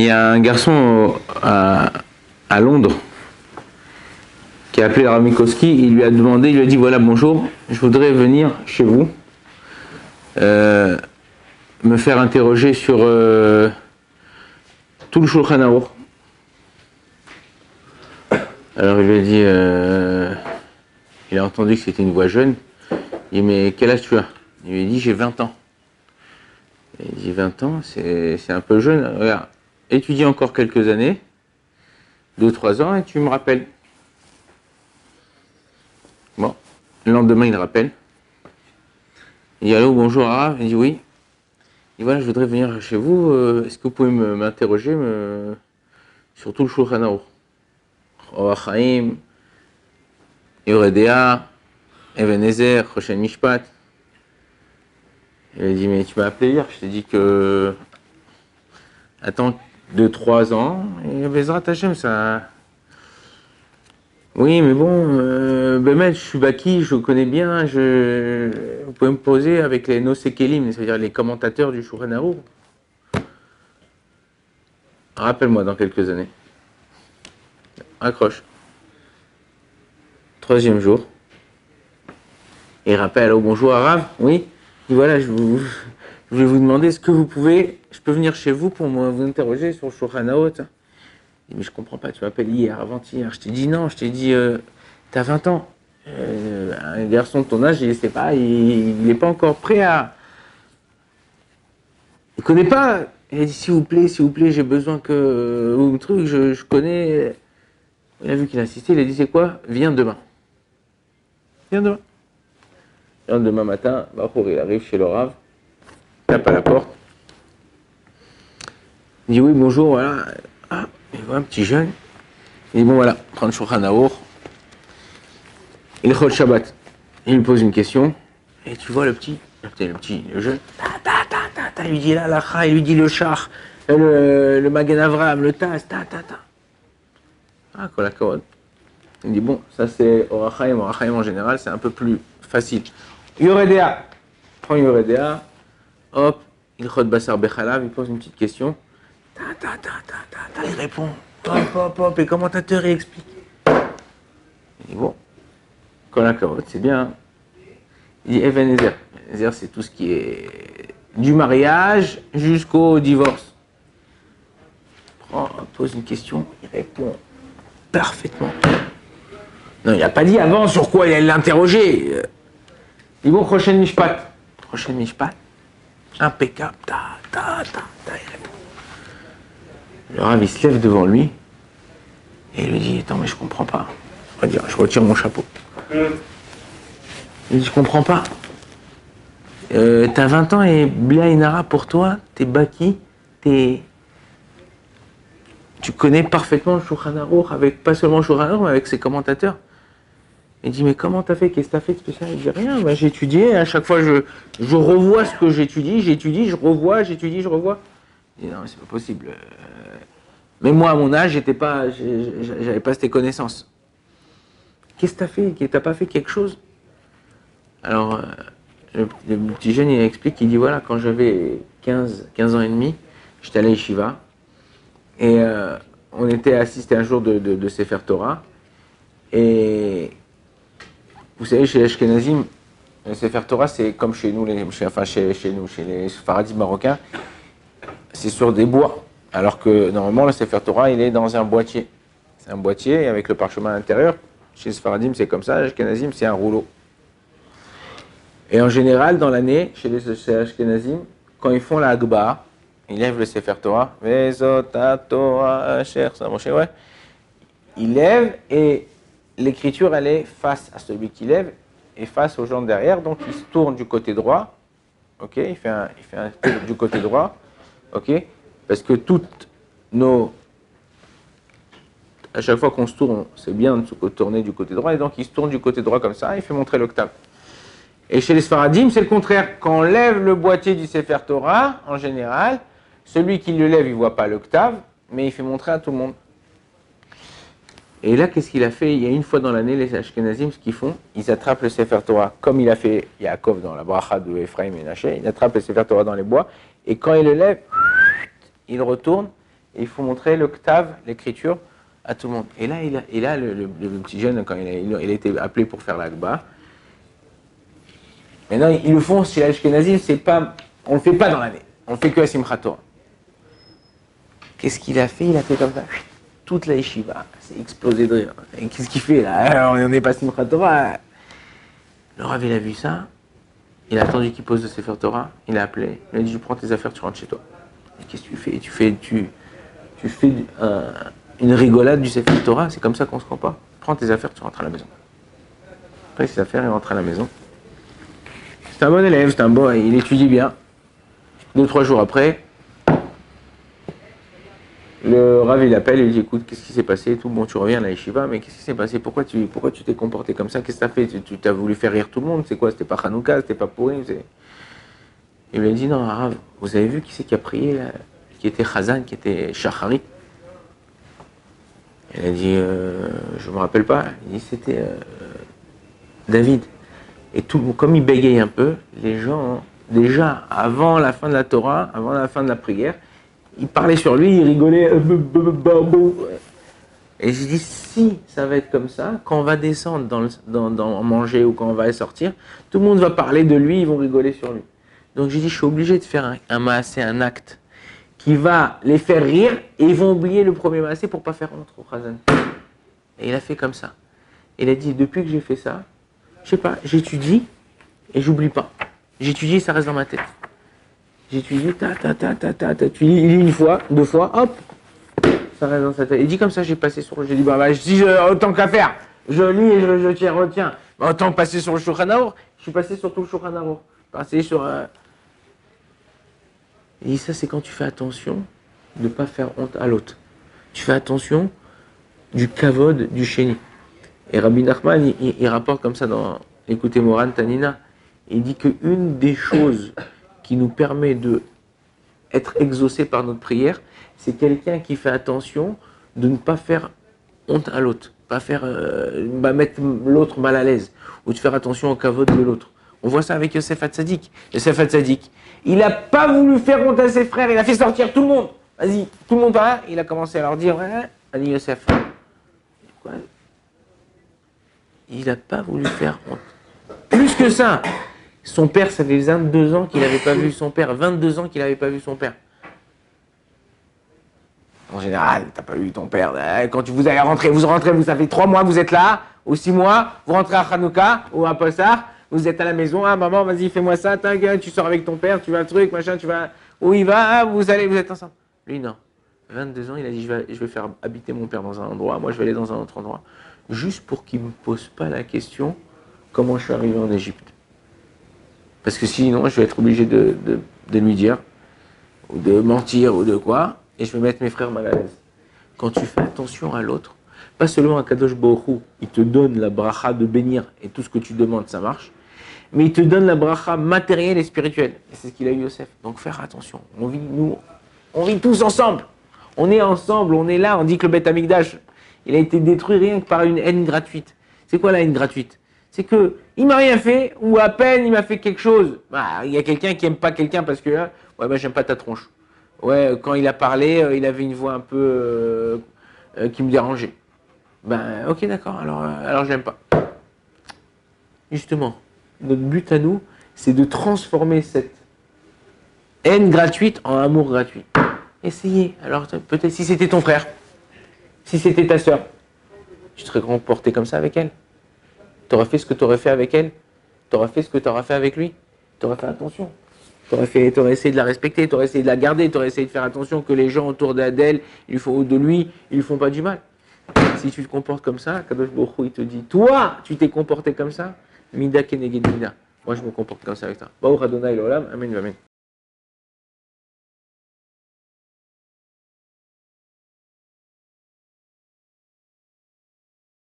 y a un garçon à Londres qui a appelé le Rav Mikowski. Il lui a demandé, il lui a dit voilà, bonjour, je voudrais venir chez vous, me faire interroger sur tout le Shulchan Aruch. Alors il lui a dit, il a entendu que c'était une voix jeune. Il dit mais quel âge tu as? Il lui a dit j'ai 20 ans. Il dit 20 ans, c'est un peu jeune. Regarde, étudie encore quelques années, 2-3 ans, et tu me rappelles. Bon, le lendemain, il rappelle. Il dit allô, bonjour Arav. Il dit oui. Il dit voilà, je voudrais venir chez vous. Est-ce que vous pouvez m'interroger sur tout le Shulchan Aruch? Orach Chaim, Yoreh Deah, Even Ezer, Choshen Mishpat. Il a dit mais tu m'as appelé hier, je t'ai dit que attends 2-3 ans et Bezrat Hashem ça. Oui mais bon, Bémet, je suis Baki, je connais bien, vous pouvez me poser avec les Nosekelim, c'est-à-dire les commentateurs du Shulchan Aruch. Rappelle-moi dans quelques années. Accroche. 3e jour. Il rappelle au bonjour Arav, oui. Et voilà, je voulais vous demander, est-ce que je peux venir chez vous pour vous interroger sur le Shulchan Aruch? Il dit, mais je comprends pas, tu m'appelles hier, avant-hier. Je t'ai dit non, je t'ai dit, t'as 20 ans. Un garçon de ton âge, il sait pas, il n'est pas encore prêt à. Il connaît pas. Il a dit, s'il vous plaît, j'ai besoin que vous me truc, je connais. Il a vu qu'il insistait, il a dit, c'est quoi? Viens demain. Viens demain. Le lendemain matin, Bachour, il arrive chez le Rav, tape à la porte. Il dit oui, bonjour, voilà. Ah, il voit un petit jeune. Il dit bon, voilà, prends le Shulchan Aruch. Il chol Shabbat. Il lui pose une question. Et tu vois le jeune. Il lui dit la lacha, il lui dit le char, le Magen Avraham, le tas, Ah, kol hakavod. Il dit bon, ça c'est Orach Chaim en général, c'est un peu plus facile. Yoreh Deah. Prends Yoreh Deah. Hop, il chod basar bechalav, il pose une petite question. Il répond. Hop, et le commentateur il explique. Il dit bon, kol hakavod, c'est bien. Il dit Even Ezer. Ezer, c'est tout ce qui est du mariage jusqu'au divorce. Pose une question, il répond parfaitement. Non, il n'a pas dit avant sur quoi il allait l'interroger. Il dit bon, Choshen Mishpat. Choshen Mishpat, impeccable. Il répond. Le Rav, il se lève devant lui et il lui dit attends, mais je comprends pas. Je retire mon chapeau. Il dit je comprends pas. T'as 20 ans et Blia Inara pour toi, t'es Baki, tu connais parfaitement le Shulchan Aruch, avec pas seulement le Shulchan Aruch, mais avec ses commentateurs. Il dit mais comment t'as fait? Qu'est-ce que t'as fait de spécial? Il dit rien, bah, j'ai étudié, à chaque fois je revois ce que j'étudie, je revois. Il dit non mais c'est pas possible. Mais moi à mon âge, j'avais pas ces connaissances. Qu'est-ce que t'as fait? T'as pas fait quelque chose? Alors le petit jeune il explique, il dit voilà, quand j'avais 15 ans et demi, j'étais allé à Yeshiva et on était assisté un jour de Sefer Torah et vous savez, chez les Ashkenazim, le Sefer Torah, c'est comme chez nous, chez les Sfaradim marocains, c'est sur des bois. Alors que normalement, le Sefer Torah, il est dans un boîtier. C'est un boîtier avec le parchemin à l'intérieur. Chez les Sfaradim, c'est comme ça. Les Ashkenazim, c'est un rouleau. Et en général, dans l'année, chez les Ashkenazim, quand ils font la Hagba, ils lèvent le Sefer Torah. Ils lèvent et l'écriture, elle est face à celui qui lève et face aux gens derrière. Donc, il se tourne du côté droit. Ok, il fait un tour du côté droit. Ok, parce que à chaque fois qu'on se tourne, c'est bien de se tourner du côté droit. Et donc, il se tourne du côté droit comme ça. Il fait montrer l'octave. Et chez les Sfaradim, c'est le contraire. Quand on lève le boîtier du Sefer Torah, en général, celui qui le lève, il ne voit pas l'octave, mais il fait montrer à tout le monde. Et là, qu'est-ce qu'il a fait? Il y a une fois dans l'année, les Ashkenazim, ce qu'ils font, ils attrapent le Sefer Torah, comme il a fait Yaakov dans la bracha de Ephraim et Naché, il attrape le Sefer Torah dans les bois, et quand il le lève, il retourne, et il faut montrer le ktav, l'écriture, à tout le monde. Et là, le petit jeune, quand il a été appelé pour faire l'Akba, maintenant, ils le font chez l'Ashkenazim, on ne le fait pas dans l'année. On le fait que à Simchat Torah. Qu'est-ce qu'il a fait? Il a fait comme ça. Toute la yeshiva s'est explosée de rire. Et qu'est-ce qu'il fait là? Alors, on n'est pas Simchat Torah. Le Rav, il a vu ça. Il a attendu qu'il pose le Sefer Torah. Il a appelé. Il a dit, je prends tes affaires, tu rentres chez toi. Qu'est-ce que tu fais? Tu fais une rigolade du Sefer Torah. C'est comme ça qu'on se comporte. Prends tes affaires, tu rentres à la maison. Après ses affaires, il rentre à la maison. C'est un bon élève, c'est un bon. Il étudie bien. 2-3 jours après, le Rav il appelle et il dit écoute, qu'est-ce qui s'est passé et tout. Bon, tu reviens à la yeshiva, mais qu'est-ce qui s'est passé? Pourquoi tu t'es comporté comme ça? Qu'est-ce que t'as fait? Tu t'as voulu faire rire tout le monde? C'est quoi? C'était pas Hanouka, c'était pas Purim? Il lui a dit non, Rav, vous avez vu qui c'est qui a prié là, qui était Chazan, qui était Shachari? Il a dit je me rappelle pas. Il dit c'était David. Et comme il bégaye un peu, les gens, déjà avant la fin de la Torah, avant la fin de la prière, ils parlaient sur lui, ils rigolaient. Et je dis, si ça va être comme ça, quand on va descendre dans manger ou quand on va sortir, tout le monde va parler de lui, ils vont rigoler sur lui. Donc j'ai dit, je suis obligé de faire un maasé, un acte, qui va les faire rire, et ils vont oublier le premier maasé pour ne pas faire rentrer au Chazan. Et il a fait comme ça. Il a dit, depuis que j'ai fait ça, je sais pas, j'étudie et j'oublie pas. J'étudie, ça reste dans ma tête. J'étudie, tu lis une fois, 2 fois, hop, ça reste dans sa tête. Il dit comme ça, j'ai passé sur. J'ai dit, autant qu'à faire, je lis et je retiens. Bah, autant passer sur le Shulchan Arour, je suis passé sur tout le Shulchan Arour. Passé sur. Il dit, ça, c'est quand tu fais attention de ne pas faire honte à l'autre. Tu fais attention du kavod, du chéni. Et Rabbi Nachman, il rapporte comme ça dans Écoutez Moran Tanina, il dit qu'une des choses qui nous permet d'être exaucé par notre prière, c'est quelqu'un qui fait attention de ne pas faire honte à l'autre, pas faire mettre l'autre mal à l'aise, ou de faire attention au kavod de l'autre. On voit ça avec Yosef Hatzadik. Yosef Hatzadik, il n'a pas voulu faire honte à ses frères, il a fait sortir tout le monde. Vas-y, tout le monde par là, il a commencé à leur dire, allez Yosef, quoi? Il n'a pas voulu faire honte. Plus que ça, son père, ça fait 22 ans qu'il n'avait pas vu son père. 22 ans qu'il n'avait pas vu son père. En général, tu n'as pas vu ton père. Quand vous allez rentrer, vous ça fait 3 mois, vous êtes là, ou 6 mois, vous rentrez à Hanouka ou à Pessah, vous êtes à la maison, maman, vas-y, fais-moi ça, tu sors avec ton père, tu vas un truc, machin, tu vas. Où il va, vous êtes ensemble. Lui, non. 22 ans, il a dit, je vais faire habiter mon père dans un endroit, moi je vais aller dans un autre endroit. Juste pour qu'il ne me pose pas la question comment je suis arrivé en Égypte. Parce que sinon, je vais être obligé de lui dire, ou de mentir, ou de quoi, et je vais mettre mes frères mal à l'aise. Quand tu fais attention à l'autre, pas seulement à Kadosh Baruch Hu, il te donne la bracha de bénir, et tout ce que tu demandes, ça marche, mais il te donne la bracha matérielle et spirituelle. Et c'est ce qu'il a eu Yosef. Donc faire attention. On vit tous ensemble. On est ensemble, on est là, on dit que le Beth Amikdash, il a été détruit rien que par une haine gratuite. C'est quoi la haine gratuite? C'est que il m'a rien fait, ou à peine il m'a fait quelque chose. Il y a quelqu'un qui aime pas quelqu'un parce que j'aime pas ta tronche. Ouais, quand il a parlé, il avait une voix un peu qui me dérangeait. Ok, d'accord, alors je l'aime pas. Justement, notre but à nous, c'est de transformer cette haine gratuite en amour gratuit. Essayez. Alors peut-être si c'était ton frère, si c'était ta sœur, tu te serais comporté comme ça avec elle. Tu aurais fait ce que tu aurais fait avec elle. Tu aurais fait ce que tu aurais fait avec lui. Tu aurais fait attention. Tu aurais essayé de la respecter, tu aurais essayé de la garder, tu aurais essayé de faire attention que les gens autour d'elle, de lui, ils lui font pas du mal. Si tu te comportes comme ça, Kadosh Baruch Hu, il te dit, toi, tu t'es comporté comme ça, Mida keneged Mida. Moi, je me comporte comme ça avec toi. Baruch Adonai l'olam, amen, amen.